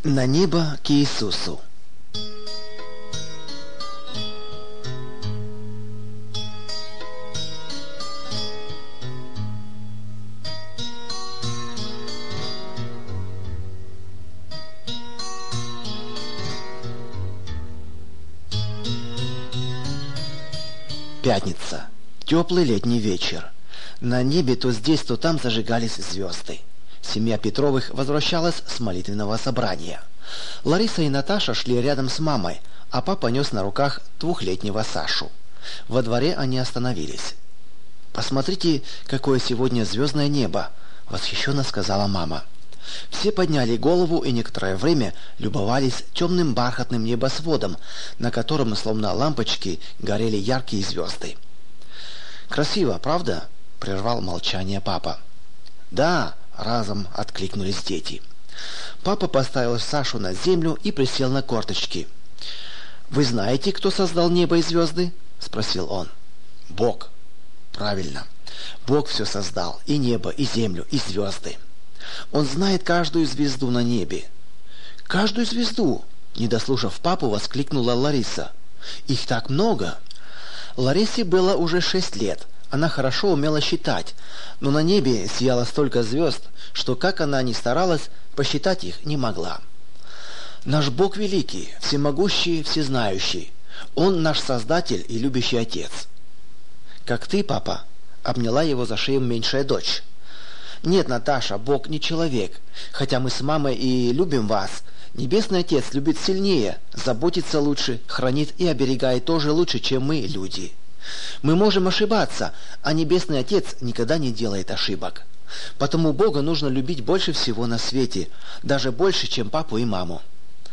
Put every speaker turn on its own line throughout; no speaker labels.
На небо к Иисусу. Пятница. Теплый летний вечер. На небе то здесь, то там зажигались звезды. Семья Петровых возвращалась с молитвенного собрания. Лариса и Наташа шли рядом с мамой, а папа нес на руках двухлетнего Сашу. Во дворе они остановились. «Посмотрите, какое сегодня звездное небо!» — восхищенно сказала мама. Все подняли голову и некоторое время любовались темным бархатным небосводом, на котором, словно лампочки, горели яркие звезды. «Красиво, правда?» — прервал молчание папа. «Да!» — разом откликнулись дети. Папа поставил Сашу на землю и присел на корточки. «Вы знаете, кто создал небо и звезды?» — спросил он. «Бог». «Правильно. Бог все создал, и небо, и землю, и звезды. Он знает каждую звезду на небе». «Каждую звезду?» — не дослушав папу, воскликнула Лариса. «Их так много!» Ларисе было уже 6 лет. Она хорошо умела считать, но на небе сияло столько звезд, что, как она ни старалась, посчитать их не могла. «Наш Бог великий, всемогущий, всезнающий. Он наш Создатель и любящий Отец». «Как ты, папа?» — обняла его за шею меньшая дочь. «Нет, Наташа, Бог не человек. Хотя мы с мамой и любим вас, Небесный Отец любит сильнее, заботится лучше, хранит и оберегает тоже лучше, чем мы, люди. Мы можем ошибаться, а Небесный Отец никогда не делает ошибок. Потому Бога нужно любить больше всего на свете, даже больше, чем папу и маму».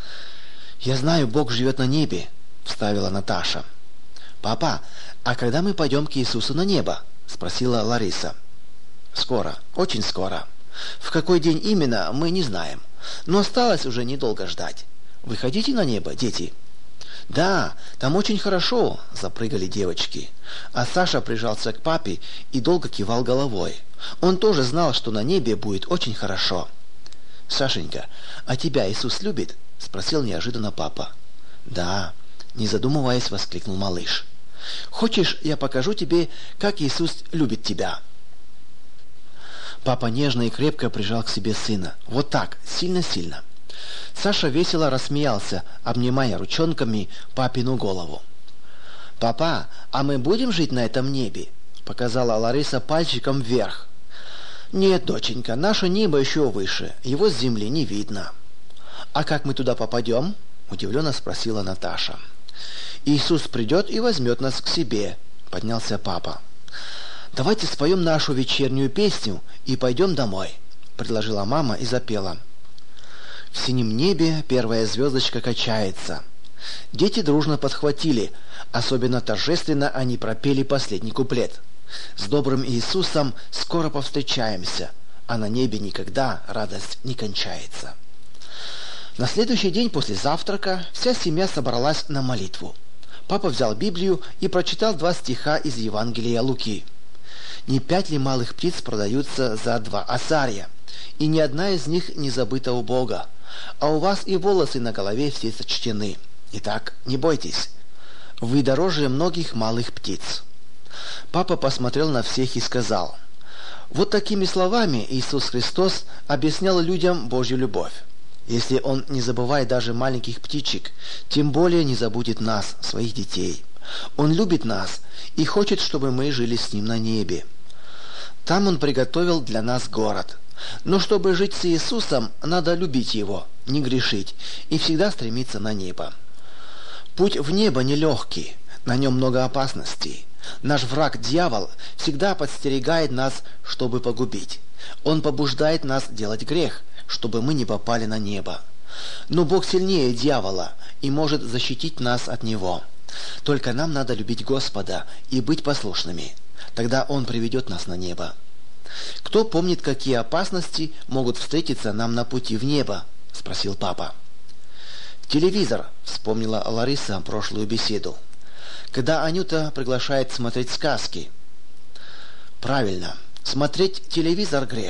«Я знаю, Бог живет на небе», — вставила Наташа. «Папа, а когда мы пойдем к Иисусу на небо?» — спросила Лариса. «Скоро, очень скоро. В какой день именно, мы не знаем. Но осталось уже недолго ждать. Вы хотите на небо, дети?» «Да, там очень хорошо», — запрыгали девочки. А Саша прижался к папе и долго кивал головой. Он тоже знал, что на небе будет очень хорошо. «Сашенька, а тебя Иисус любит?» — спросил неожиданно папа. «Да», — не задумываясь, воскликнул малыш. «Хочешь, я покажу тебе, как Иисус любит тебя?» Папа нежно и крепко прижал к себе сына. Вот так, сильно-сильно. Саша весело рассмеялся, обнимая ручонками папину голову. «Папа, а мы будем жить на этом небе?» — показала Лариса пальчиком вверх. «Нет, доченька, наше небо еще выше, его с земли не видно». «А как мы туда попадем?» — удивленно спросила Наташа. «Иисус придет и возьмет нас к себе», — поднялся папа. «Давайте споем нашу вечернюю песню и пойдем домой», — предложила мама и запела. «В синем небе первая звездочка качается». Дети дружно подхватили. Особенно торжественно они пропели последний куплет. «С добрым Иисусом скоро повстречаемся, а на небе никогда радость не кончается». На следующий день после завтрака вся семья собралась на молитву. Папа взял Библию и прочитал 2 стиха из Евангелия Луки. «Не 5 ли малых птиц продаются за 2 осария, и ни одна из них не забыта у Бога, а у вас и волосы на голове все сочтены. Итак, не бойтесь, вы дороже многих малых птиц». Папа посмотрел на всех и сказал: «Вот такими словами Иисус Христос объяснял людям Божью любовь. Если Он не забывает даже маленьких птичек, тем более не забудет нас, своих детей. Он любит нас и хочет, чтобы мы жили с Ним на небе. Там Он приготовил для нас город. Но чтобы жить с Иисусом, надо любить Его, не грешить и всегда стремиться на небо. Путь в небо нелегкий, на нем много опасностей. Наш враг, дьявол, всегда подстерегает нас, чтобы погубить. Он побуждает нас делать грех, чтобы мы не попали на небо. Но Бог сильнее дьявола и может защитить нас от него. Только нам надо любить Господа и быть послушными. Тогда Он приведет нас на небо». «Кто помнит, какие опасности могут встретиться нам на пути в небо?» — спросил папа. «Телевизор», — вспомнила Лариса прошлую беседу. «Когда Анюта приглашает смотреть сказки». «Правильно. Смотреть телевизор — грех.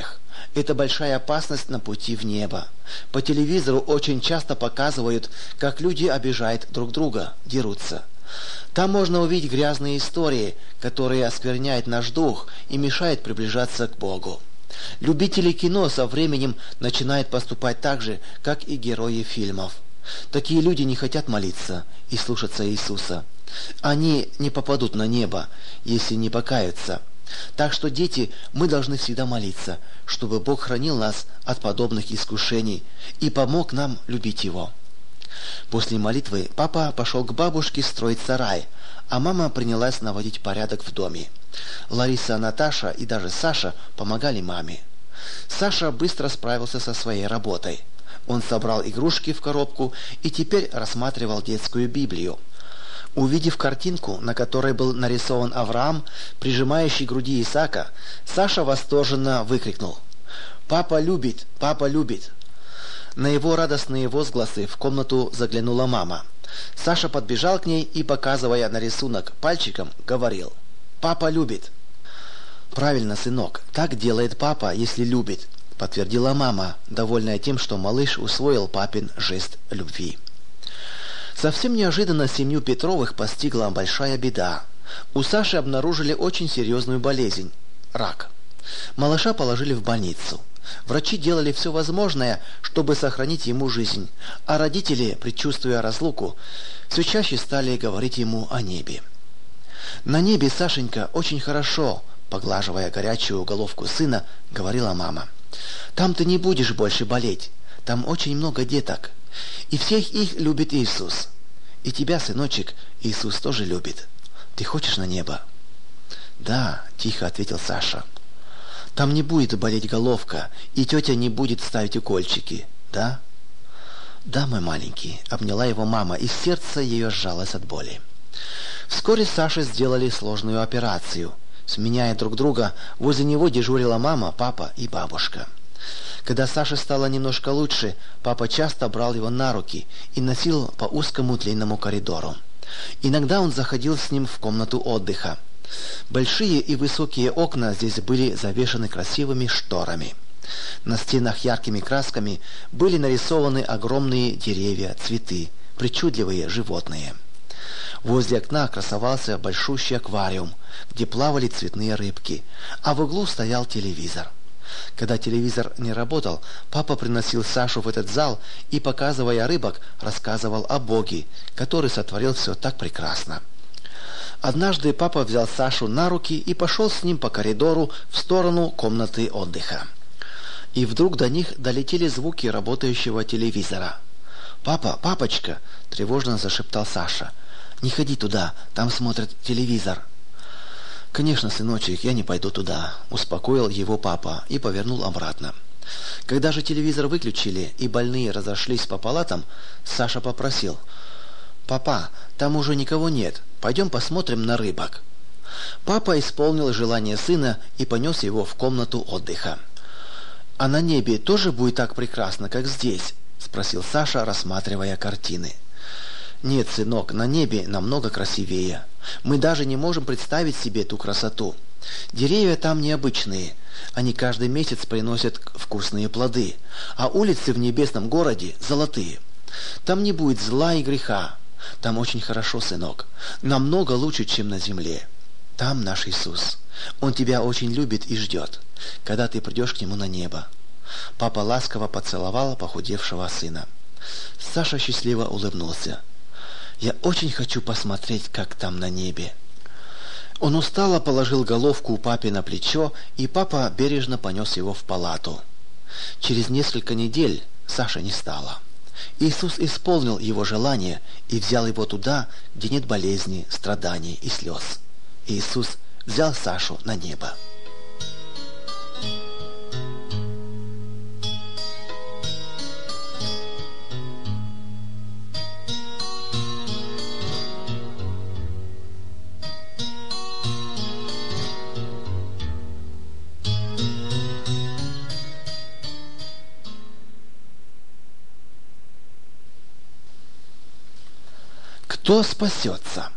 Это большая опасность на пути в небо. По телевизору очень часто показывают, как люди обижают друг друга, дерутся. Там можно увидеть грязные истории, которые оскверняют наш дух и мешают приближаться к Богу. Любители кино со временем начинают поступать так же, как и герои фильмов. Такие люди не хотят молиться и слушаться Иисуса. Они не попадут на небо, если не покаются. Так что, дети, мы должны всегда молиться, чтобы Бог хранил нас от подобных искушений и помог нам любить Его. После молитвы папа пошел к бабушке строить сарай, а мама принялась наводить порядок в доме. Лариса, Наташа и даже Саша помогали маме. Саша быстро справился со своей работой. Он собрал игрушки в коробку и теперь рассматривал детскую Библию. Увидев картинку, на которой был нарисован Авраам, прижимающий к груди Исаака, Саша восторженно выкрикнул: «Папа любит! Папа любит!» На его радостные возгласы в комнату заглянула мама. Саша подбежал к ней и, показывая на рисунок пальчиком, говорил: «Папа любит!» «Правильно, сынок, так делает папа, если любит», — подтвердила мама, довольная тем, что малыш усвоил папин жест любви. Совсем неожиданно семью Петровых постигла большая беда. У Саши обнаружили очень серьезную болезнь – рак. Малыша положили в больницу. Врачи делали все возможное, чтобы сохранить ему жизнь, а родители, предчувствуя разлуку, все чаще стали говорить ему о небе. «На небе, Сашенька, очень хорошо», – поглаживая горячую головку сына, говорила мама. «Там ты не будешь больше болеть, там очень много деток. И всех их любит Иисус. И тебя, сыночек, Иисус тоже любит. Ты хочешь на небо?» «Да», — тихо ответил Саша. «Там не будет болеть головка, и тетя не будет ставить укольчики, да?» «Да, мой маленький», — обняла его мама, и сердце ее сжалось от боли. Вскоре Саше сделали сложную операцию. Сменяя друг друга, возле него дежурила мама, папа и бабушка. Когда Саше стало немножко лучше, папа часто брал его на руки и носил по узкому длинному коридору. Иногда он заходил с ним в комнату отдыха. Большие и высокие окна здесь были завешаны красивыми шторами. На стенах яркими красками были нарисованы огромные деревья, цветы, причудливые животные. Возле окна красовался большущий аквариум, где плавали цветные рыбки, а в углу стоял телевизор. Когда телевизор не работал, папа приносил Сашу в этот зал и, показывая рыбок, рассказывал о Боге, который сотворил все так прекрасно. Однажды папа взял Сашу на руки и пошел с ним по коридору в сторону комнаты отдыха. И вдруг до них долетели звуки работающего телевизора. «Папа, папочка!» – тревожно зашептал Саша. «Не ходи туда, там смотрят телевизор». «Конечно, сыночек, я не пойду туда», — успокоил его папа и повернул обратно. Когда же телевизор выключили и больные разошлись по палатам, Саша попросил: «Папа, там уже никого нет, пойдем посмотрим на рыбок». Папа исполнил желание сына и понес его в комнату отдыха. «А на небе тоже будет так прекрасно, как здесь?» — спросил Саша, рассматривая картины. «Нет, сынок, на небе намного красивее. Мы даже не можем представить себе ту красоту. Деревья там необычные. Они каждый месяц приносят вкусные плоды, а улицы в небесном городе золотые. Там не будет зла и греха. Там очень хорошо, сынок. Намного лучше, чем на земле. Там наш Иисус. Он тебя очень любит и ждет, когда ты придешь к Нему на небо». Папа ласково поцеловал похудевшего сына. Саша счастливо улыбнулся. «Я очень хочу посмотреть, как там на небе». Он устало положил головку у папы на плечо, и папа бережно понес его в палату. Через несколько недель Саши не стало. Иисус исполнил его желание и взял его туда, где нет болезни, страданий и слез. Иисус взял Сашу на небо. Кто спасется?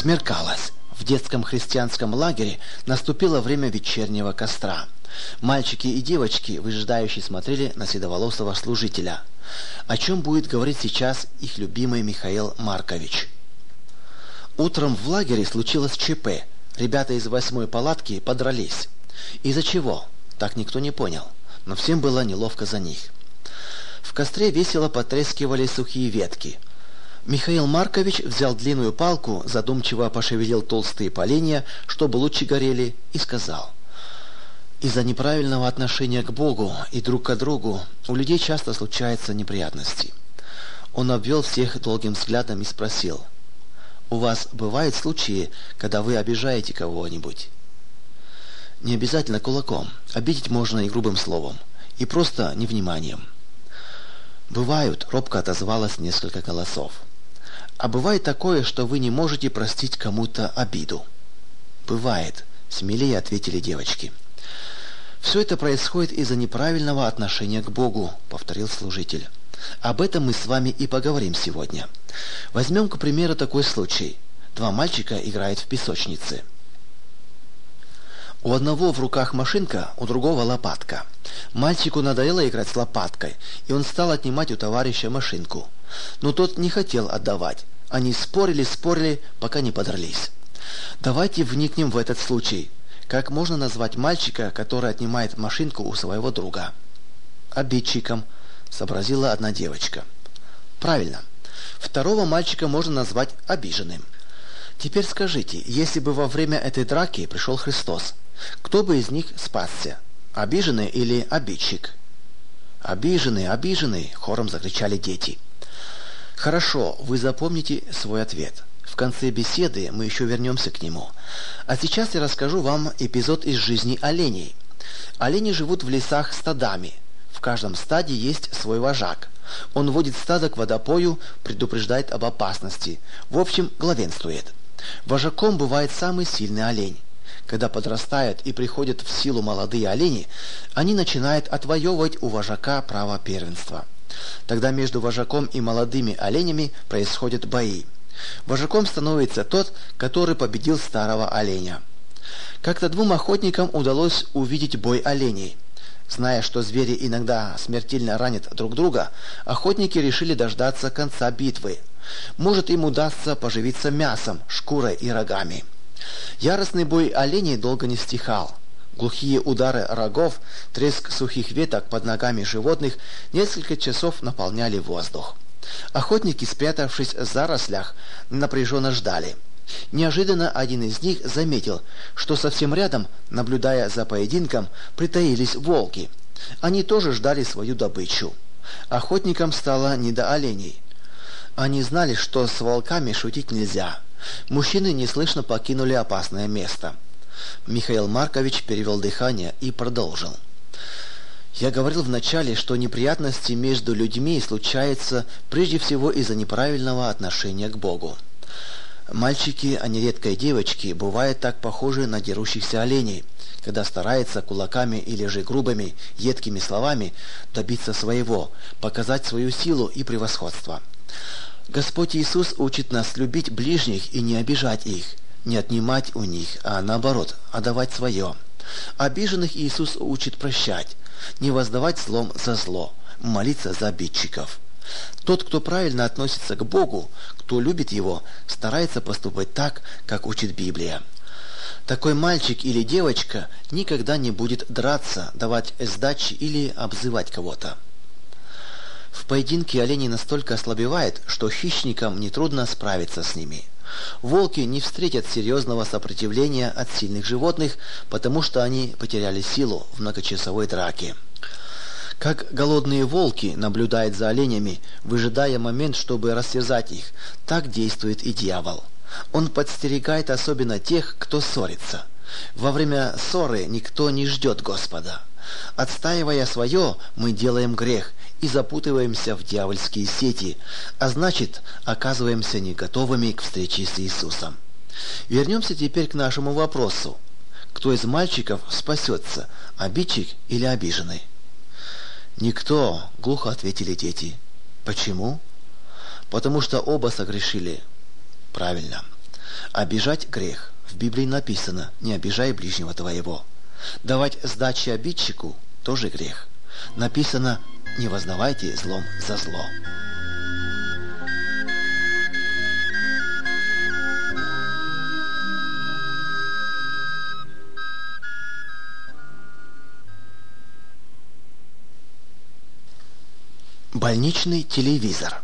Смеркалось. В детском христианском лагере наступило время вечернего костра. Мальчики и девочки, выжидающие, смотрели на седоволосого служителя. О чем будет говорить сейчас их любимый Михаил Маркович? Утром в лагере случилось ЧП. Ребята из 8-й палатки подрались. Из-за чего? Так никто не понял. Но всем было неловко за них. В костре весело потрескивали сухие ветки. Михаил Маркович взял длинную палку, задумчиво пошевелил толстые поленья, чтобы лучше горели, и сказал: «Из-за неправильного отношения к Богу и друг к другу у людей часто случаются неприятности». Он обвел всех долгим взглядом и спросил: «У вас бывают случаи, когда вы обижаете кого-нибудь?» «Не обязательно кулаком. Обидеть можно и грубым словом, и просто невниманием». «Бывают», — робко отозвалось несколько голосов. «А бывает такое, что вы не можете простить кому-то обиду?» «Бывает», — смелее ответили девочки. «Все это происходит из-за неправильного отношения к Богу», — повторил служитель. «Об этом мы с вами и поговорим сегодня. Возьмем, к примеру, такой случай. 2 мальчика играют в песочнице. У одного в руках машинка, у другого лопатка. Мальчику надоело играть с лопаткой, и он стал отнимать у товарища машинку. Но тот не хотел отдавать. Они спорили, пока не подрались. Давайте вникнем в этот случай. Как можно назвать мальчика, который отнимает машинку у своего друга? «Обидчиком», — сообразила одна девочка. «Правильно. Второго мальчика можно назвать обиженным. Теперь скажите, если бы во время этой драки пришел Христос, кто бы из них спасся? Обиженный или обидчик?» «Обиженный, обиженный!» — хором закричали дети. «Хорошо, вы запомните свой ответ. В конце беседы мы еще вернемся к нему. А сейчас я расскажу вам эпизод из жизни оленей. Олени живут в лесах стадами. В каждом стаде есть свой вожак. Он водит стадо к водопою, предупреждает об опасности. В общем, главенствует. Вожаком бывает самый сильный олень. Когда подрастают и приходят в силу молодые олени, они начинают отвоевывать у вожака право первенства. Тогда между вожаком и молодыми оленями происходят бои. Вожаком становится тот, который победил старого оленя. Как-то 2 охотникам удалось увидеть бой оленей. Зная, что звери иногда смертельно ранят друг друга, охотники решили дождаться конца битвы. Может, им удастся поживиться мясом, шкурой и рогами. Яростный бой оленей долго не стихал. Глухие удары рогов, треск сухих веток под ногами животных несколько часов наполняли воздух. Охотники, спрятавшись в зарослях, напряженно ждали. Неожиданно один из них заметил, что совсем рядом, наблюдая за поединком, притаились волки. Они тоже ждали свою добычу. Охотникам стало не до оленей. Они знали, что с волками шутить нельзя. Мужчины неслышно покинули опасное место. Михаил Маркович перевел дыхание и продолжил. «Я говорил вначале, что неприятности между людьми случаются прежде всего из-за неправильного отношения к Богу. Мальчики, а нередко и девочки, бывают так похожи на дерущихся оленей, когда стараются кулаками или же грубыми, едкими словами добиться своего, показать свою силу и превосходство. Господь Иисус учит нас любить ближних и не обижать их, не отнимать у них, а наоборот, отдавать свое. Обиженных Иисус учит прощать, не воздавать злом за зло, молиться за обидчиков. Тот, кто правильно относится к Богу, кто любит Его, старается поступать так, как учит Библия. Такой мальчик или девочка никогда не будет драться, давать сдачи или обзывать кого-то. В поединке олени настолько ослабевают, что хищникам нетрудно справиться с ними. Волки не встретят серьезного сопротивления от сильных животных, потому что они потеряли силу в многочасовой драке. Как голодные волки наблюдают за оленями, выжидая момент, чтобы растерзать их, так действует и дьявол. Он подстерегает особенно тех, кто ссорится. Во время ссоры никто не ждет Господа. Отстаивая свое, мы делаем грех и запутываемся в дьявольские сети, а значит, оказываемся не готовыми к встрече с Иисусом. Вернемся теперь к нашему вопросу. Кто из мальчиков спасется, обидчик или обиженный? «Никто», — глухо ответили дети. «Почему?» «Потому что оба согрешили». «Правильно. Обижать грех. В Библии написано: не обижай ближнего твоего. Давать сдачи обидчику тоже грех. Написано: не воздавайте злом за зло. Больничный телевизор.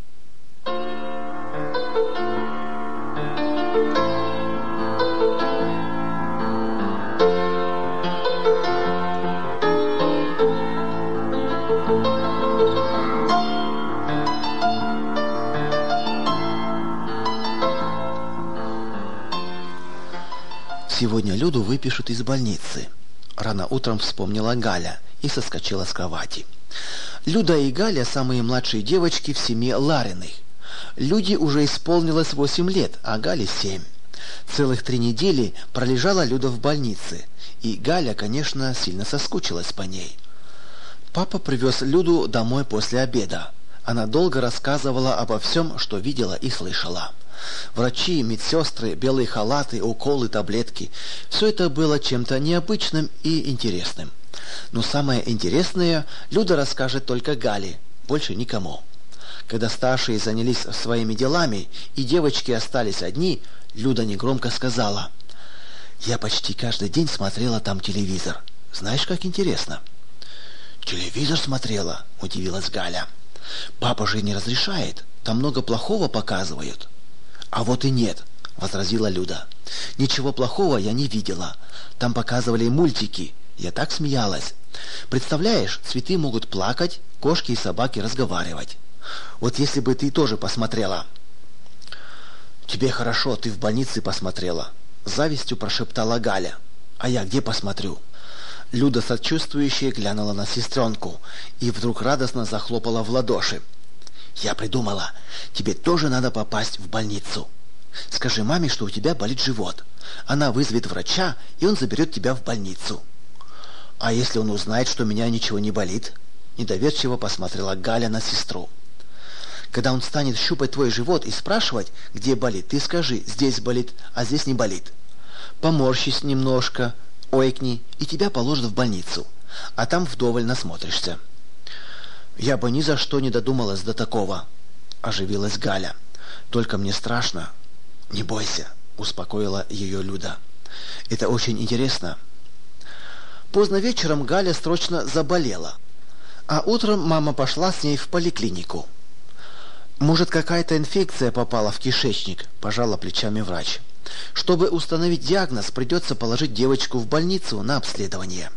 Сегодня Люду выпишут из больницы. Рано утром вспомнила Галя и соскочила с кровати. Люда и Галя – самые младшие девочки в семье Лариных. Люде уже исполнилось 8 лет, а Гале 7. Целых 3 недели пролежала Люда в больнице, и Галя, конечно, сильно соскучилась по ней. Папа привез Люду домой после обеда. Она долго рассказывала обо всем, что видела и слышала. Врачи, медсестры, белые халаты, уколы, таблетки – все это было чем-то необычным и интересным. Но самое интересное Люда расскажет только Гале, больше никому. Когда старшие занялись своими делами и девочки остались одни, Люда негромко сказала: «Я почти каждый день смотрела там телевизор. Знаешь, как интересно?» «Телевизор смотрела?» – удивилась Галя. «Папа же не разрешает, там много плохого показывают». «А вот и нет», — возразила Люда. «Ничего плохого я не видела. Там показывали мультики. Я так смеялась. Представляешь, цветы могут плакать, кошки и собаки разговаривать. Вот если бы ты тоже посмотрела». «Тебе хорошо, ты в больнице посмотрела», — с завистью прошептала Галя. «А я где посмотрю?» Люда сочувствующе глянула на сестренку и вдруг радостно захлопала в ладоши. «Я придумала. Тебе тоже надо попасть в больницу. Скажи маме, что у тебя болит живот. Она вызовет врача, и он заберет тебя в больницу». «А если он узнает, что у меня ничего не болит?» Недоверчиво посмотрела Галя на сестру. «Когда он станет щупать твой живот и спрашивать, где болит, ты скажи: здесь болит, а здесь не болит. Поморщись немножко, ойкни, и тебя положат в больницу. А там вдоволь насмотришься». «Я бы ни за что не додумалась до такого», — оживилась Галя. «Только мне страшно». «Не бойся», — успокоила ее Люда. «Это очень интересно». Поздно вечером Галя срочно заболела, а утром мама пошла с ней в поликлинику. «Может, какая-то инфекция попала в кишечник?» – пожала плечами врач. «Чтобы установить диагноз, придется положить девочку в больницу на обследование».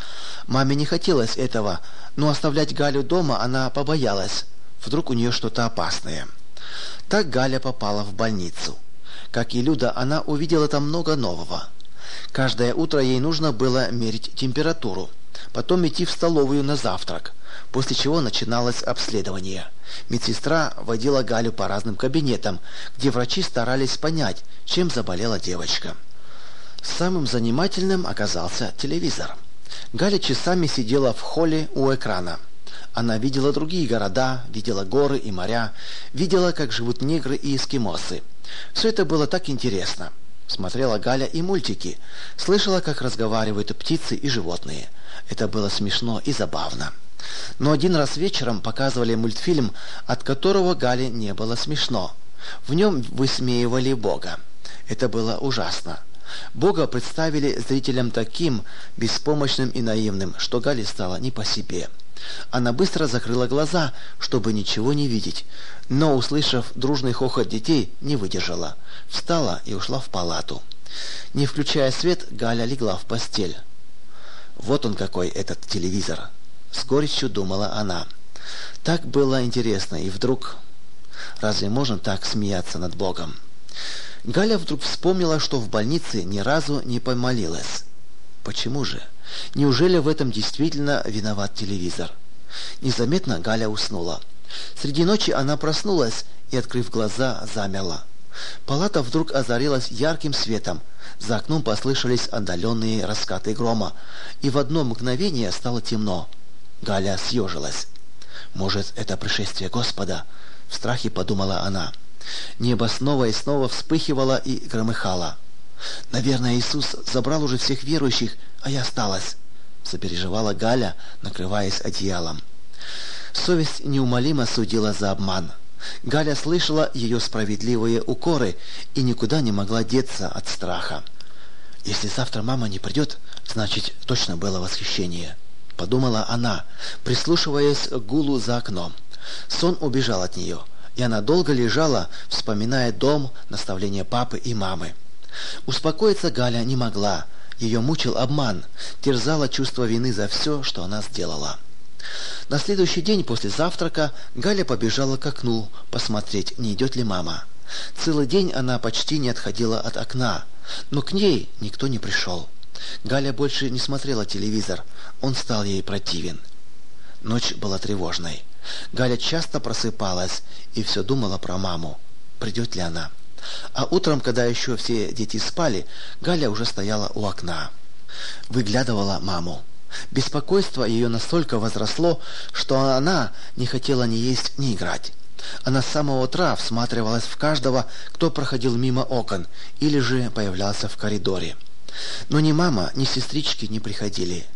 Маме не хотелось этого, но оставлять Галю дома она побоялась. Вдруг у нее что-то опасное. Так Галя попала в больницу. Как и Люда, она увидела там много нового. Каждое утро ей нужно было мерить температуру, потом идти в столовую на завтрак, после чего начиналось обследование. Медсестра водила Галю по разным кабинетам, где врачи старались понять, чем заболела девочка. Самым занимательным оказался телевизор. Галя часами сидела в холле у экрана. Она видела другие города, видела горы и моря, видела, как живут негры и эскимосы. Все это было так интересно. Смотрела Галя и мультики, слышала, как разговаривают птицы и животные. Это было смешно и забавно. Но один раз вечером показывали мультфильм, от которого Гале не было смешно. В нем высмеивали Бога. Это было ужасно. Бога представили зрителям таким беспомощным и наивным, что Гале стало не по себе. Она быстро закрыла глаза, чтобы ничего не видеть, но, услышав дружный хохот детей, не выдержала. Встала и ушла в палату. Не включая свет, Галя легла в постель. «Вот он какой, этот телевизор!» С горечью думала она. Так было интересно, и вдруг... Разве можно так смеяться над Богом? Галя вдруг вспомнила, что в больнице ни разу не помолилась. Почему же? Неужели в этом действительно виноват телевизор? Незаметно Галя уснула. Среди ночи она проснулась и, открыв глаза, замерла. Палата вдруг озарилась ярким светом. За окном послышались отдаленные раскаты грома, и в одно мгновение стало темно. Галя съежилась. «Может, это пришествие Господа?» В страхе подумала она. Небо снова и снова вспыхивало и громыхало. «Наверное, Иисус забрал уже всех верующих, а я осталась», — сопереживала Галя, накрываясь одеялом. Совесть неумолимо судила за обман. Галя слышала ее справедливые укоры и никуда не могла деться от страха. «Если завтра мама не придет, значит, точно было восхищение», — подумала она, прислушиваясь к гулу за окном. Сон убежал от нее, и она долго лежала, вспоминая дом, наставления папы и мамы. Успокоиться Галя не могла. Ее мучил обман, терзало чувство вины за все, что она сделала. На следующий день после завтрака Галя побежала к окну посмотреть, не идет ли мама. Целый день она почти не отходила от окна, но к ней никто не пришел. Галя больше не смотрела телевизор, он стал ей противен. Ночь была тревожной. Галя часто просыпалась и все думала про маму, придет ли она. А утром, когда еще все дети спали, Галя уже стояла у окна. Выглядывала маму. Беспокойство ее настолько возросло, что она не хотела ни есть, ни играть. Она с самого утра всматривалась в каждого, кто проходил мимо окон или же появлялся в коридоре. Но ни мама, ни сестрички не приходили.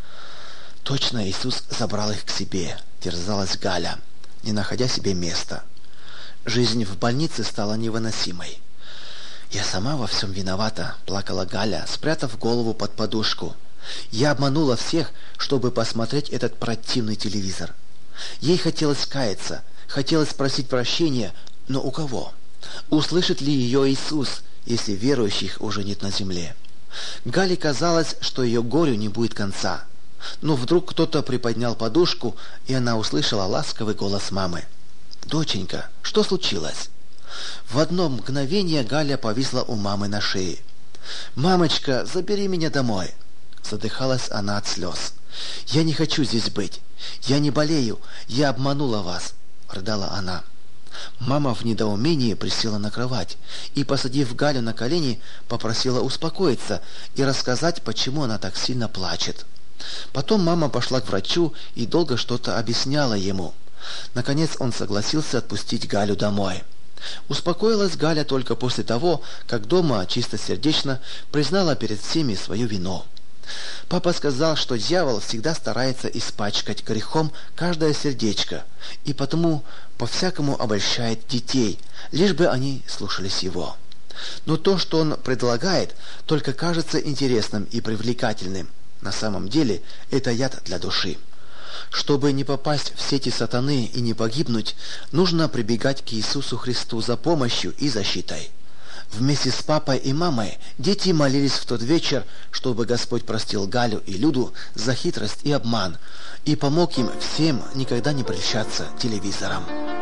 «Точно Иисус забрал их к себе», — терзалась Галя, не находя себе места. Жизнь в больнице стала невыносимой. «Я сама во всем виновата», — плакала Галя, спрятав голову под подушку. «Я обманула всех, чтобы посмотреть этот противный телевизор». Ей хотелось каяться, хотелось просить прощения, но у кого? Услышит ли ее Иисус, если верующих уже нет на земле? Гале казалось, что ее горю не будет конца. Но вдруг кто-то приподнял подушку, и она услышала ласковый голос мамы. «Доченька, что случилось?» В одно мгновение Галя повисла у мамы на шее. «Мамочка, забери меня домой!» Задыхалась она от слез. «Я не хочу здесь быть. Я не болею. Я обманула вас!» Рыдала она. Мама в недоумении присела на кровать и, посадив Галю на колени, попросила успокоиться и рассказать, почему она так сильно плачет. Потом мама пошла к врачу и долго что-то объясняла ему. Наконец он согласился отпустить Галю домой. Успокоилась Галя только после того, как дома чистосердечно признала перед всеми свою вину. Папа сказал, что дьявол всегда старается испачкать грехом каждое сердечко, и потому по-всякому обольщает детей, лишь бы они слушались его. Но то, что он предлагает, только кажется интересным и привлекательным. На самом деле это яд для души. Чтобы не попасть в сети сатаны и не погибнуть, нужно прибегать к Иисусу Христу за помощью и защитой. Вместе с папой и мамой дети молились в тот вечер, чтобы Господь простил Галю и Люду за хитрость и обман и помог им всем никогда не прельщаться телевизором.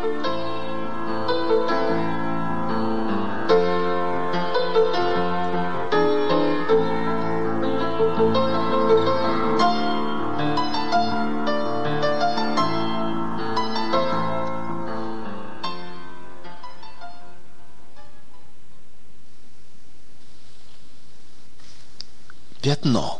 Пятно.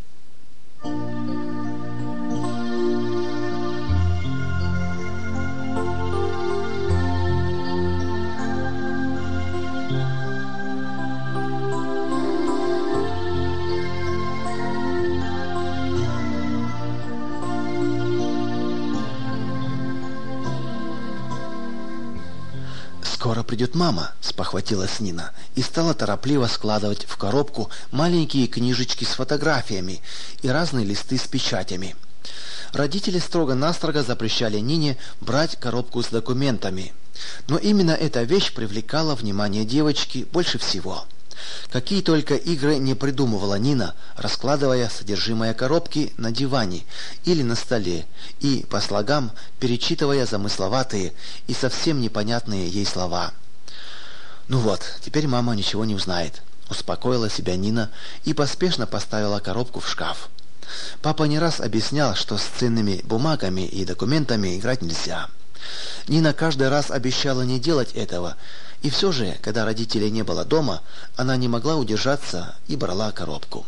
«Скоро придет мама», — спохватилась Нина и стала торопливо складывать в коробку маленькие книжечки с фотографиями и разные листы с печатями. Родители строго-настрого запрещали Нине брать коробку с документами. Но именно эта вещь привлекала внимание девочки больше всего. Какие только игры не придумывала Нина, раскладывая содержимое коробки на диване или на столе и по слогам перечитывая замысловатые и совсем непонятные ей слова. «Ну вот, теперь мама ничего не узнает», — успокоила себя Нина и поспешно поставила коробку в шкаф. Папа не раз объяснял, что с ценными бумагами и документами играть нельзя. Нина каждый раз обещала не делать этого, и все же, когда родителей не было дома, она не могла удержаться и брала коробку.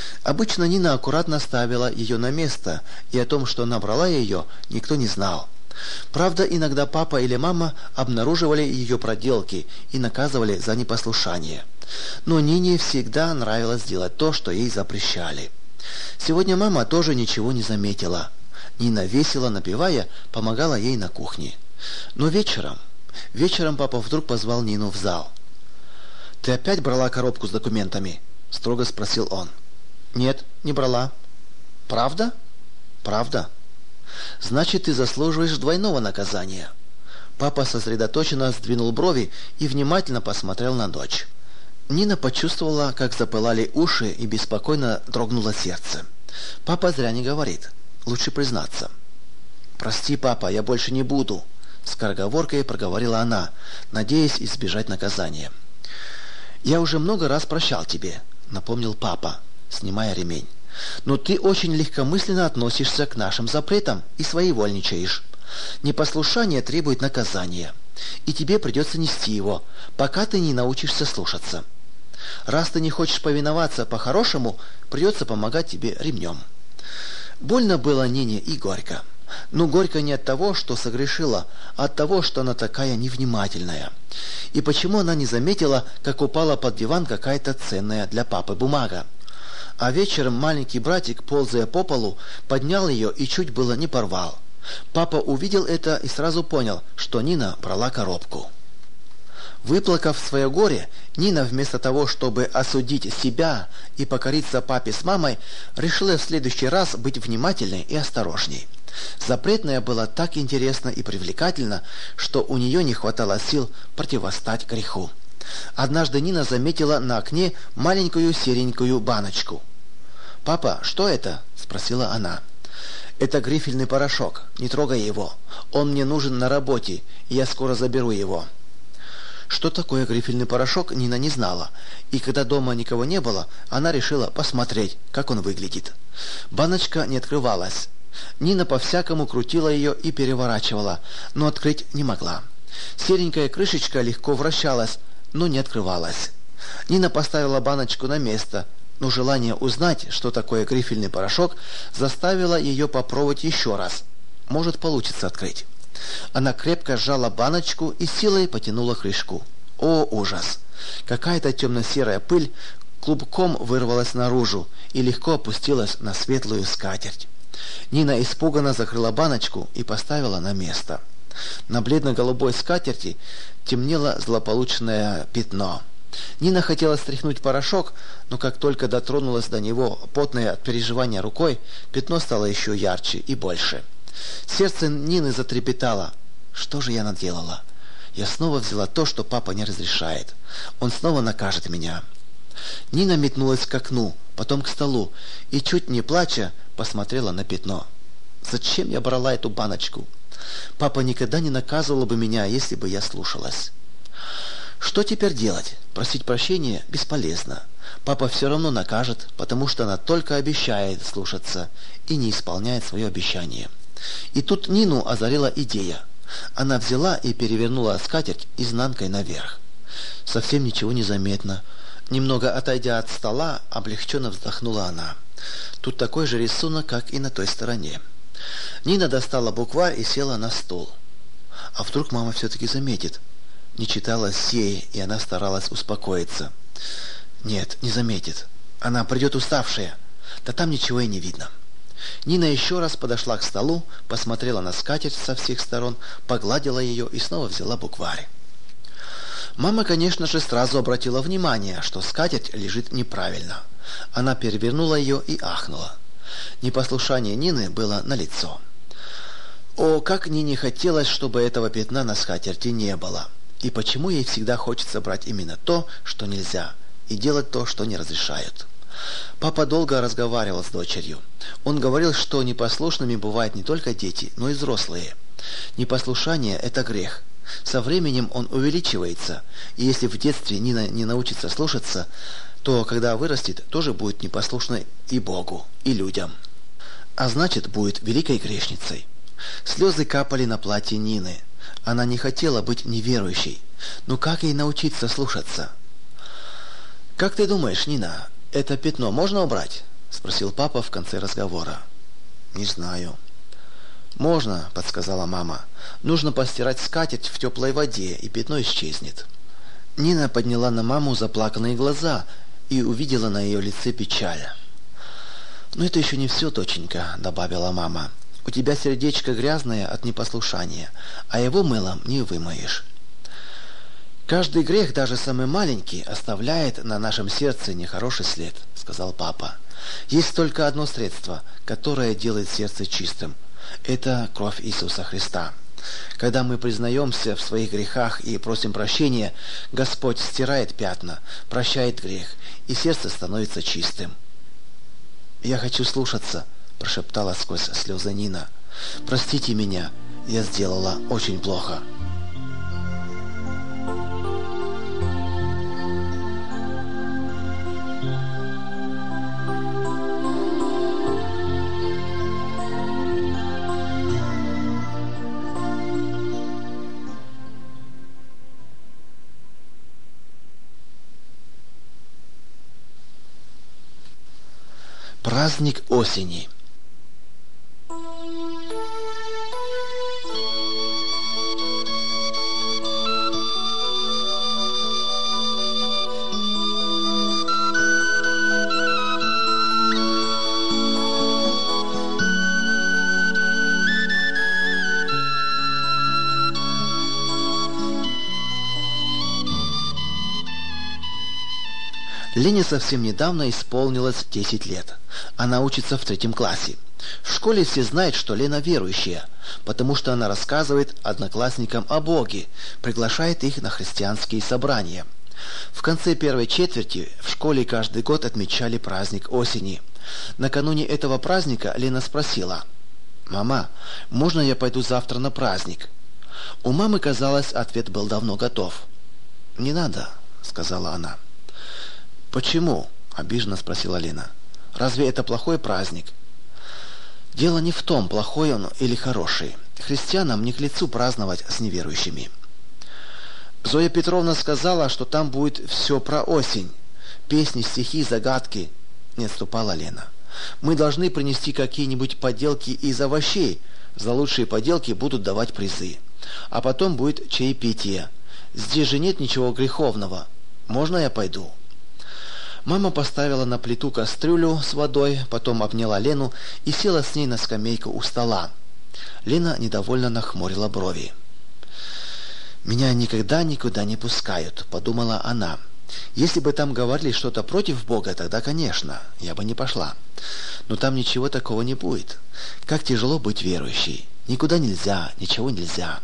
Обычно Нина аккуратно ставила ее на место, и о том, что она брала ее, никто не знал. Правда, иногда папа или мама обнаруживали ее проделки и наказывали за непослушание. Но Нине всегда нравилось делать то, что ей запрещали. Сегодня мама тоже ничего не заметила. Нина, весело напевая, помогала ей на кухне. Но вечером папа вдруг позвал Нину в зал. «Ты опять брала коробку с документами?» – строго спросил он. «Нет, не брала». «Правда?» «Правда». «Значит, ты заслуживаешь двойного наказания». Папа сосредоточенно сдвинул брови и внимательно посмотрел на дочь. Нина почувствовала, как запылали уши, и беспокойно дрогнуло сердце. Папа зря не говорит. Лучше признаться. «Прости, папа, я больше не буду», — скороговоркой проговорила она, надеясь избежать наказания. «Я уже много раз прощал тебе», — напомнил папа, снимая ремень. «Но ты очень легкомысленно относишься к нашим запретам и своевольничаешь. Непослушание требует наказания, и тебе придется нести его, пока ты не научишься слушаться. Раз ты не хочешь повиноваться по-хорошему, придется помогать тебе ремнем». Больно было Нине и горько. Но горько не от того, что согрешила, а от того, что она такая невнимательная. И почему она не заметила, как упала под диван какая-то ценная для папы бумага. А вечером маленький братик, ползая по полу, поднял ее и чуть было не порвал. Папа увидел это и сразу понял, что Нина брала коробку. Выплакав свое горе, Нина вместо того, чтобы осудить себя и покориться папе с мамой, решила в следующий раз быть внимательной и осторожней. Запретное было так интересно и привлекательно, что у нее не хватало сил противостать греху. Однажды Нина заметила на окне маленькую серенькую баночку. «Папа, что это?» – спросила она. «Это грифельный порошок. Не трогай его. Он мне нужен на работе, и я скоро заберу его». Что такое грифельный порошок, Нина не знала, и когда дома никого не было, она решила посмотреть, как он выглядит. Баночка не открывалась. Нина по-всякому крутила ее и переворачивала, но открыть не могла. Серенькая крышечка легко вращалась, но не открывалась. Нина поставила баночку на место, но желание узнать, что такое грифельный порошок, заставило ее попробовать еще раз. Может, получится открыть. Она крепко сжала баночку и силой потянула крышку. О, ужас! Какая-то темно-серая пыль клубком вырвалась наружу и легко опустилась на светлую скатерть. Нина испуганно закрыла баночку и поставила на место. На бледно-голубой скатерти темнело злополучное пятно. Нина хотела стряхнуть порошок, но как только дотронулась до него потной от переживания рукой, пятно стало еще ярче и больше. Сердце Нины затрепетало. Что же я наделала? Я снова взяла то, что папа не разрешает. Он снова накажет меня. Нина метнулась к окну, потом к столу и, чуть не плача, посмотрела на пятно. Зачем я брала эту баночку? Папа никогда не наказывал бы меня, если бы я слушалась. Что теперь делать? Просить прощения бесполезно. Папа все равно накажет, потому что она только обещает слушаться и не исполняет свое обещание. И тут Нину озарила идея. Она взяла и перевернула скатерть изнанкой наверх. Совсем ничего не заметно. Немного отойдя от стола, облегченно вздохнула она. Тут такой же рисунок, как и на той стороне. Нина достала букварь и села на стул. А вдруг мама все-таки заметит? Не читала сей, и она старалась успокоиться. Нет, не заметит. Она придет уставшая. Да там ничего и не видно. Нина еще раз подошла к столу, посмотрела на скатерть со всех сторон, погладила ее и снова взяла букварь. Мама, конечно же, сразу обратила внимание, что скатерть лежит неправильно. Она перевернула ее и ахнула. Непослушание Нины было налицо. О, как Нине хотелось, чтобы этого пятна на скатерти не было. И почему ей всегда хочется брать именно то, что нельзя, и делать то, что не разрешают. Папа долго разговаривал с дочерью. Он говорил, что непослушными бывают не только дети, но и взрослые. Непослушание – это грех. Со временем он увеличивается, и если в детстве Нина не научится слушаться, то, когда вырастет, тоже будет непослушной и Богу, и людям. А значит, будет великой грешницей. Слезы капали на платье Нины. Она не хотела быть неверующей. Но как ей научиться слушаться? «Как ты думаешь, Нина, это пятно можно убрать?» – спросил папа в конце разговора. «Не знаю». «Можно», – подсказала мама. Нужно постирать скатерть в теплой воде, и пятно исчезнет». Нина подняла на маму заплаканные глаза и увидела на ее лице печаль. «Но это еще не все, доченька», — добавила мама. «У тебя сердечко грязное от непослушания, а его мылом не вымоешь». «Каждый грех, даже самый маленький, оставляет на нашем сердце нехороший след», — сказал папа. «Есть только одно средство, которое делает сердце чистым. Это кровь Иисуса Христа. Когда мы признаемся в своих грехах и просим прощения, Господь стирает пятна, прощает грех, и сердце становится чистым». «Я хочу слушаться», — прошептала сквозь слезы Нина. «Простите меня, я сделала очень плохо». Праздник осени. Лене совсем недавно исполнилось 10 лет. Она учится в 3 классе. В школе все знают, что Лена верующая, потому что она рассказывает одноклассникам о Боге, приглашает их на христианские собрания. В конце первой четверти в школе каждый год отмечали праздник осени. Накануне этого праздника Лена спросила: «Мама, можно я пойду завтра на праздник?» У мамы, казалось, ответ был давно готов. «Не надо», — сказала она. «Почему?» — обиженно спросила Лена. «Разве это плохой праздник?» «Дело не в том, плохой он или хороший. Христианам не к лицу праздновать с неверующими». Зоя Петровна сказала, что там будет все про осень. Песни, стихи, загадки. Не отступала Лена. «Мы должны принести какие-нибудь поделки из овощей. За лучшие поделки будут давать призы. А потом будет чаепитие. Здесь же нет ничего греховного. Можно я пойду?» Мама поставила на плиту кастрюлю с водой, потом обняла Лену и села с ней на скамейку у стола. Лена недовольно нахмурила брови. «Меня никогда никуда не пускают», — подумала она. «Если бы там говорили что-то против Бога, тогда, конечно, я бы не пошла. Но там ничего такого не будет. Как тяжело быть верующей. Никуда нельзя, ничего нельзя».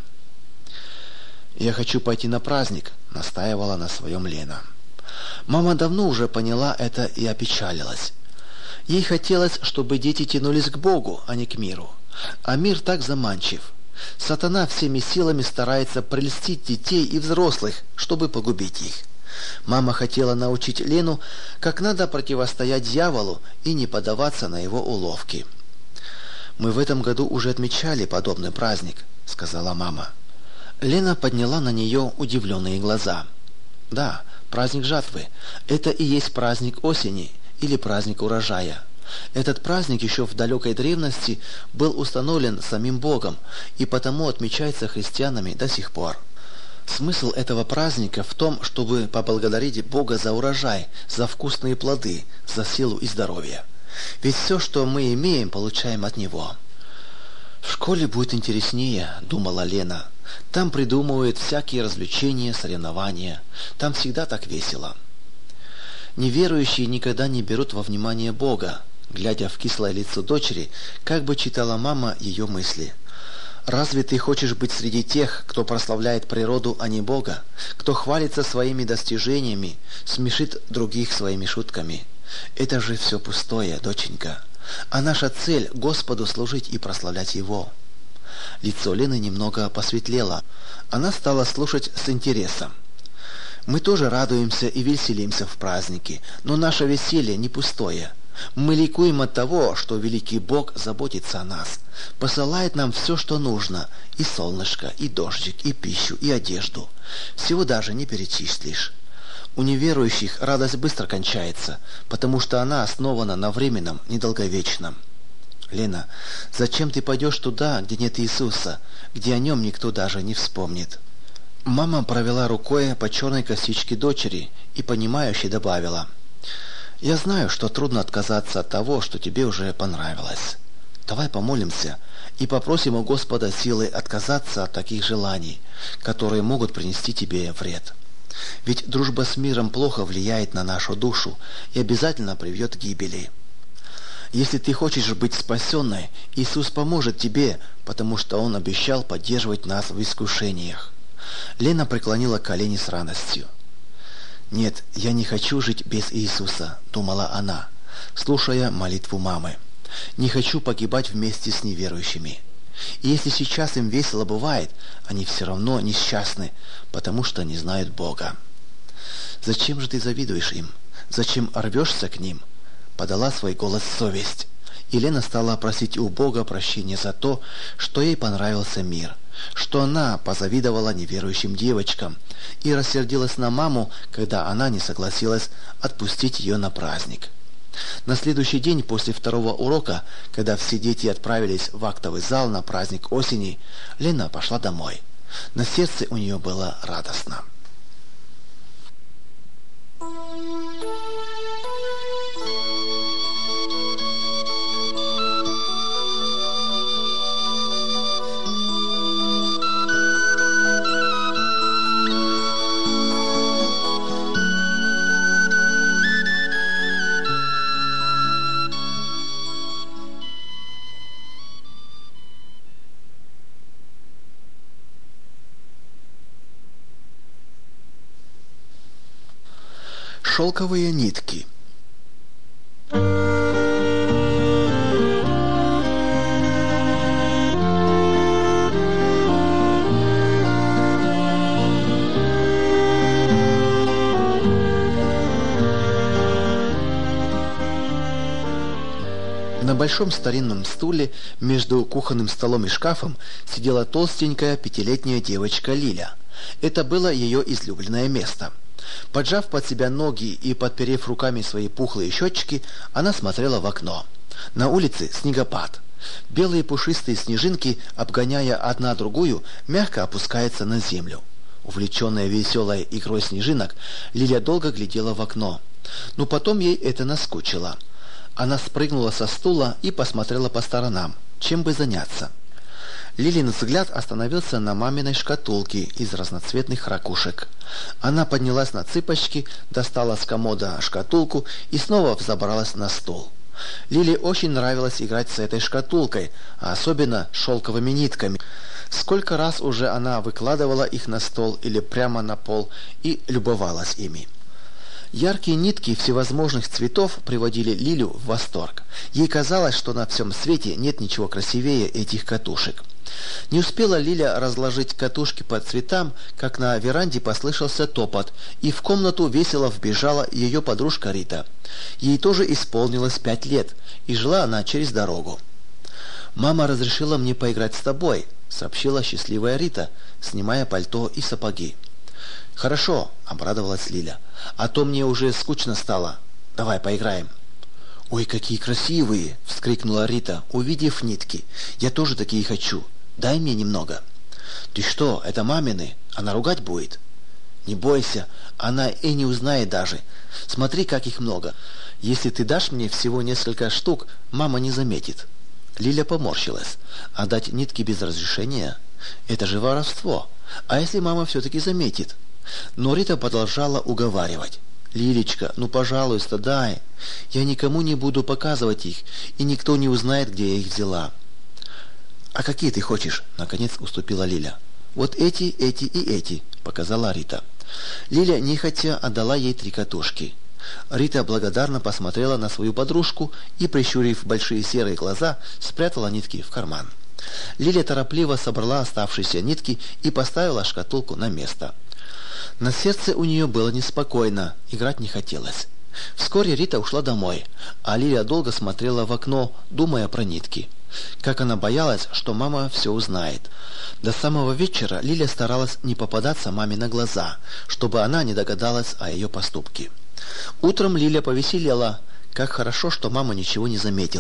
«Я хочу пойти на праздник», — настаивала на своем Лена. Мама давно уже поняла это и опечалилась. Ей хотелось, чтобы дети тянулись к Богу, а не к миру. А мир так заманчив. Сатана всеми силами старается прельстить детей и взрослых, чтобы погубить их. Мама хотела научить Лену, как надо противостоять дьяволу и не поддаваться на его уловки. «Мы в этом году уже отмечали подобный праздник», — сказала мама. Лена подняла на нее удивленные глаза. «Да, праздник жатвы. Это и есть праздник осени или праздник урожая. Этот праздник еще в далекой древности был установлен самим Богом и потому отмечается христианами до сих пор. Смысл этого праздника в том, чтобы поблагодарить Бога за урожай, за вкусные плоды, за силу и здоровье. Ведь все, что мы имеем, получаем от Него». «В школе будет интереснее», — думала Лена. «Там придумывают всякие развлечения, соревнования. Там всегда так весело». Неверующие никогда не берут во внимание Бога. Глядя в кислое лицо дочери, как бы читала мама ее мысли. «Разве ты хочешь быть среди тех, кто прославляет природу, а не Бога? Кто хвалится своими достижениями, смешит других своими шутками? Это же все пустое, доченька. А наша цель — Господу служить и прославлять Его». Лицо Лены немного посветлело. Она стала слушать с интересом. «Мы тоже радуемся и веселимся в праздники, но наше веселье не пустое. Мы ликуем от того, что великий Бог заботится о нас, посылает нам все, что нужно, и солнышко, и дождик, и пищу, и одежду. Всего даже не перечислишь. У неверующих радость быстро кончается, потому что она основана на временном, недолговечном». «Лена, зачем ты пойдешь туда, где нет Иисуса, где о нем никто даже не вспомнит?» Мама провела рукой по черной косичке дочери и понимающе добавила: «Я знаю, что трудно отказаться от того, что тебе уже понравилось. Давай помолимся и попросим у Господа силы отказаться от таких желаний, которые могут принести тебе вред. Ведь дружба с миром плохо влияет на нашу душу и обязательно приведет к гибели. Если ты хочешь быть спасенной, Иисус поможет тебе, потому что Он обещал поддерживать нас в искушениях». Лена преклонила колени с радостью. «Нет, я не хочу жить без Иисуса», — думала она, слушая молитву мамы. «Не хочу погибать вместе с неверующими. И если сейчас им весело бывает, они все равно несчастны, потому что не знают Бога». «Зачем же ты завидуешь им? Зачем рвешься к ним?» — подала свой голос совесть. И Лена стала просить у Бога прощения за то, что ей понравился мир, что она позавидовала неверующим девочкам и рассердилась на маму, когда она не согласилась отпустить ее на праздник. На следующий день после второго урока, когда все дети отправились в актовый зал на праздник осени, Лена пошла домой. На сердце у нее было радостно. Шелковые нитки. На большом старинном стуле между кухонным столом и шкафом сидела толстенькая пятилетняя девочка Лиля. Это было ее излюбленное место. Поджав под себя ноги и подперев руками свои пухлые щечки, она смотрела в окно. На улице снегопад. Белые пушистые снежинки, обгоняя одна другую, мягко опускаются на землю. Увлеченная веселой игрой снежинок, Лиля долго глядела в окно. Но потом ей это наскучило. Она спрыгнула со стула и посмотрела по сторонам, чем бы заняться. Лилин взгляд остановился на маминой шкатулке из разноцветных ракушек. Она поднялась на цыпочки, достала с комода шкатулку и снова взобралась на стол. Лиле очень нравилось играть с этой шкатулкой, а особенно шелковыми нитками. Сколько раз уже она выкладывала их на стол или прямо на пол и любовалась ими. Яркие нитки всевозможных цветов приводили Лилю в восторг. Ей казалось, что на всем свете нет ничего красивее этих катушек. Не успела Лиля разложить катушки по цветам, как на веранде послышался топот, и в комнату весело вбежала ее подружка Рита. Ей тоже исполнилось 5 лет, и жила она через дорогу. «Мама разрешила мне поиграть с тобой», — сообщила счастливая Рита, снимая пальто и сапоги. «Хорошо», — обрадовалась Лиля, — «а то мне уже скучно стало. Давай поиграем». «Ой, какие красивые!» — вскрикнула Рита, увидев нитки. «Я тоже такие хочу. Дай мне немного». «Ты что, это мамины? Она ругать будет?» «Не бойся, она и не узнает даже. Смотри, как их много. Если ты дашь мне всего несколько штук, мама не заметит». Лиля поморщилась. «А дать нитки без разрешения? Это же воровство. А если мама все-таки заметит?» Но Рита продолжала уговаривать. «Лилечка, ну пожалуйста, дай. Я никому не буду показывать их, и никто не узнает, где я их взяла». «А какие ты хочешь?» — наконец уступила Лиля. «Вот эти и эти», — показала Рита. Лиля нехотя отдала ей 3 катушки. Рита благодарно посмотрела на свою подружку и, прищурив большие серые глаза, спрятала нитки в карман. Лиля торопливо собрала оставшиеся нитки и поставила шкатулку на место. На сердце у нее было неспокойно, играть не хотелось. Вскоре Рита ушла домой, а Лиля долго смотрела в окно, думая про нитки. Как она боялась, что мама все узнает. До самого вечера Лиля старалась не попадаться маме на глаза, чтобы она не догадалась о ее поступке. Утром Лиля повеселела. Как хорошо, что мама ничего не заметила.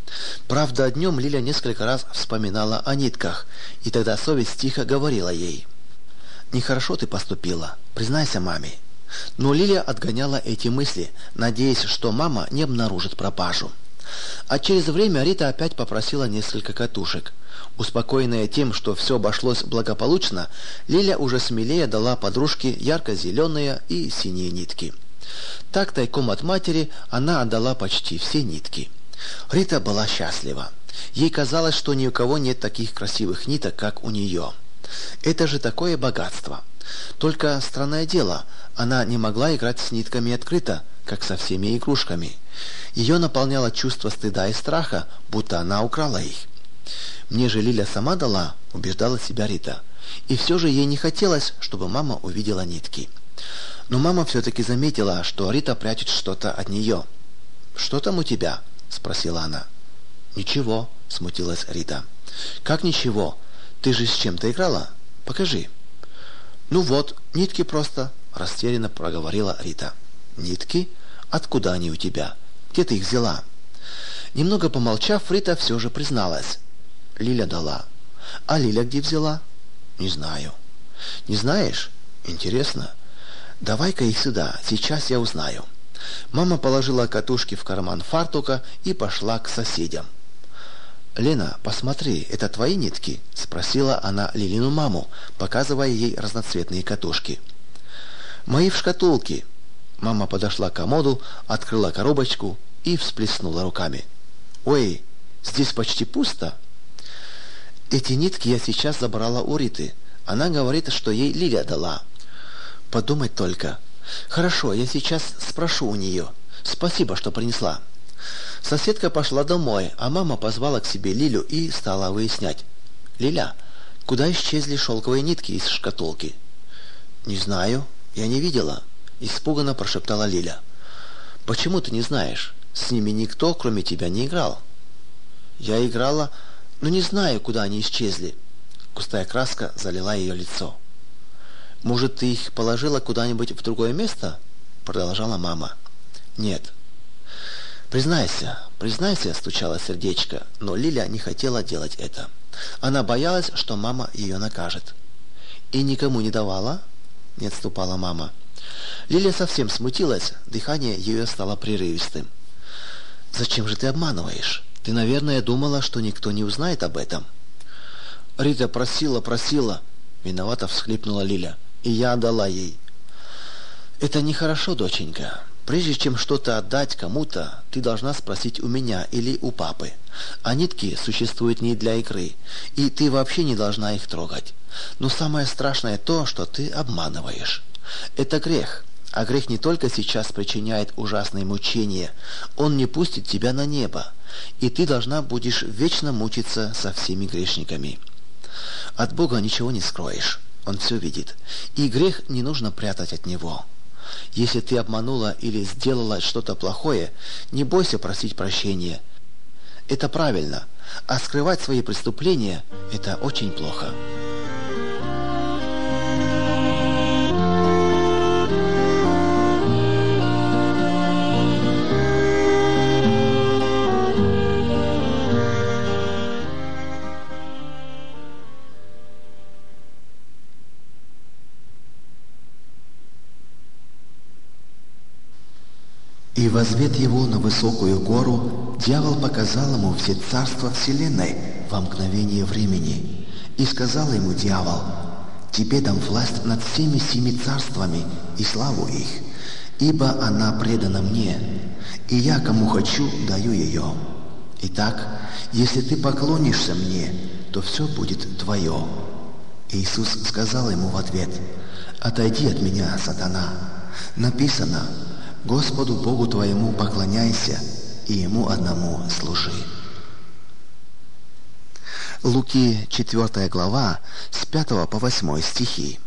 Правда, днем Лиля несколько раз вспоминала о нитках, и тогда совесть тихо говорила ей: «Нехорошо ты поступила, признайся маме». Но Лиля отгоняла эти мысли, надеясь, что мама не обнаружит пропажу. А через время Рита опять попросила несколько катушек. Успокоенная тем, что все обошлось благополучно, Лиля уже смелее дала подружке ярко-зеленые и синие нитки. Так тайком от матери она отдала почти все нитки. Рита была счастлива. Ей казалось, что ни у кого нет таких красивых ниток, как у нее. Это же такое богатство. Только странное дело, она не могла играть с нитками открыто, как со всеми игрушками. Ее наполняло чувство стыда и страха, будто она украла их. «Мне же Лиля сама дала», — убеждала себя Рита. И все же ей не хотелось, чтобы мама увидела нитки. Но мама все-таки заметила, что Рита прячет что-то от нее. «Что там у тебя?» — спросила она. «Ничего», — смутилась Рита. «Как ничего? Ты же с чем-то играла? Покажи». «Ну вот, нитки просто», — растерянно проговорила Рита. «Нитки? Откуда они у тебя? Где ты их взяла?» Немного помолчав, Рита все же призналась. «Лиля дала». «А Лиля где взяла?» «Не знаю». «Не знаешь? Интересно. Давай-ка их сюда, сейчас я узнаю». Мама положила катушки в карман фартука и пошла к соседям. «Лена, посмотри, это твои нитки?» — спросила она Лилину маму, показывая ей разноцветные катушки. «Мои в шкатулке». Мама подошла к комоду, открыла коробочку и всплеснула руками. «Ой, здесь почти пусто». «Эти нитки я сейчас забрала у Риты. Она говорит, что ей Лиля дала». «Подумать только. Хорошо, я сейчас спрошу у нее. Спасибо, что принесла». Соседка пошла домой, а мама позвала к себе Лилю и стала выяснять. «Лиля, куда исчезли шелковые нитки из шкатулки?» «Не знаю, я не видела», — испуганно прошептала Лиля. «Почему ты не знаешь? С ними никто, кроме тебя, не играл». «Я играла, но не знаю, куда они исчезли». Густая краска залила ее лицо. «Может, ты их положила куда-нибудь в другое место?» — продолжала мама. «Нет». «Признайся, признайся», — стучало сердечко, но Лиля не хотела делать это. Она боялась, что мама ее накажет. «И никому не давала?» — не отступала мама. Лиля совсем смутилась, дыхание ее стало прерывистым. «Зачем же ты обманываешь? Ты, наверное, думала, что никто не узнает об этом». «Рита просила», — виновато всхлипнула Лиля, — «и я отдала ей». «Это нехорошо, доченька. Прежде чем что-то отдать кому-то, ты должна спросить у меня или у папы. А нитки существуют не для игры, и ты вообще не должна их трогать. Но самое страшное то, что ты обманываешь. Это грех. А грех не только сейчас причиняет ужасные мучения, он не пустит тебя на небо, и ты должна будешь вечно мучиться со всеми грешниками. От Бога ничего не скроешь, Он все видит, и грех не нужно прятать от Него. Если ты обманула или сделала что-то плохое, не бойся просить прощения. Это правильно, а скрывать свои преступления – это очень плохо. И возвед его на высокую гору, дьявол показал ему все царства вселенной во мгновение времени. И сказал ему дьявол: «Тебе дам власть над всеми семи царствами и славу их, ибо она предана мне, и я, кому хочу, даю ее. Итак, если ты поклонишься мне, то все будет твое». Иисус сказал ему в ответ: «Отойди от меня, сатана. Написано: Господу Богу твоему поклоняйся и Ему одному служи». Луки 4 глава с 5 по 8 стихи.